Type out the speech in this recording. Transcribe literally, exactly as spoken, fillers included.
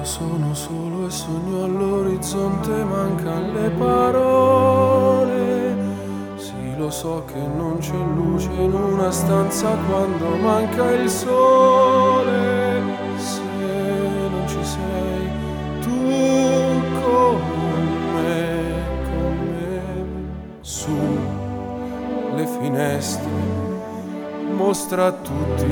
sono solo e sogno all'orizzonte, mancan le parole. Sì, lo so che non c'è luce in una stanza quando manca il sole. Se non ci sei tu con me, con me, su le finestre mostra a tutti